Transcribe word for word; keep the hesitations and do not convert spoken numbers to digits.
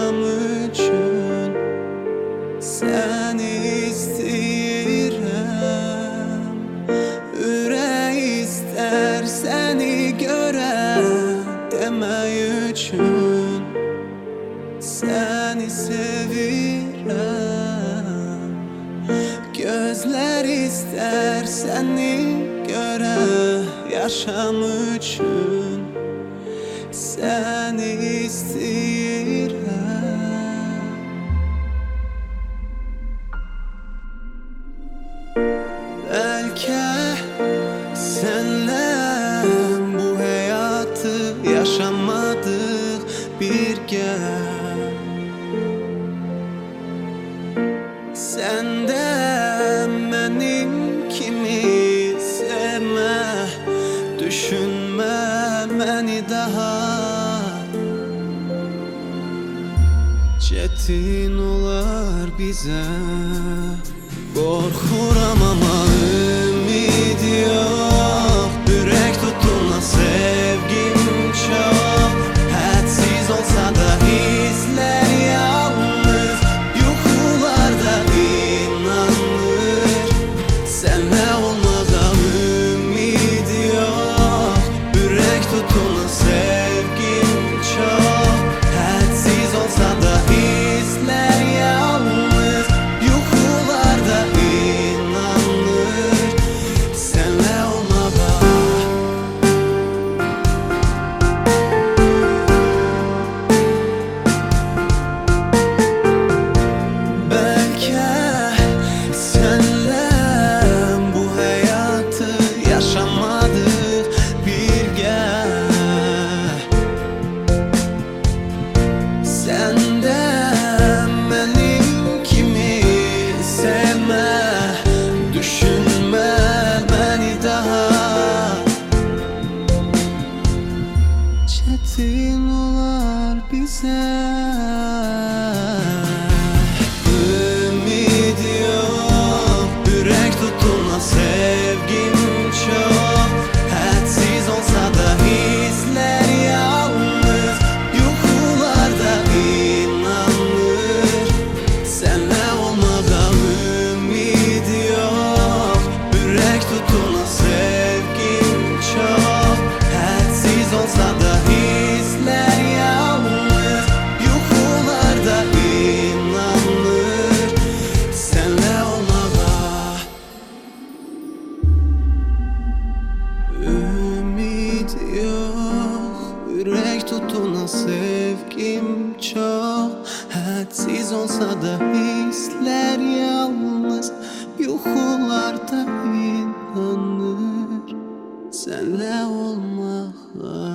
yaşam üçün səni istəyirəm. Ürək istər səni görə demək üçün səni sevirəm. Gözlər istər səni görə yaşam üçün səni istəyirəm. Bəlkə sənlə bu həyatı yaşamadıq birgə. Sən də mənim kimi sevmə, düşünmə məni daha. Çətin olar bizə, qorxuram amma ümid yox. Ürək tutuna sevgim çox, hədsiz olsa da hisslər yalnız yuxularda inanır. Sənlə olmağa ümid yox. Ürək tutuna sevgim çox, hədsiz olsa da hisslər yalnız yuxularda inanır. Sənlə olmağa bəlkə sənlə bu həyatı yaşamadıq birgə. Sən də mənim kimi sevmə, düşünmə məni daha. Çətin olar bizə, ümid yox. Ürək tutuna sevgim çox, hədsiz olsa da hisslər yalnız yuxularda inanır. Sənlə olmağa ümid yox. Ürək tutuna sevgim çox, hədsiz olsa da hisslər yalnız yuxularda inanır. Sənlə olmağa ümid yox. Ürək tutuna sevgim çox, hədsiz olsa da hisslər yalnız yuxularda inanır. Sənlə olmağa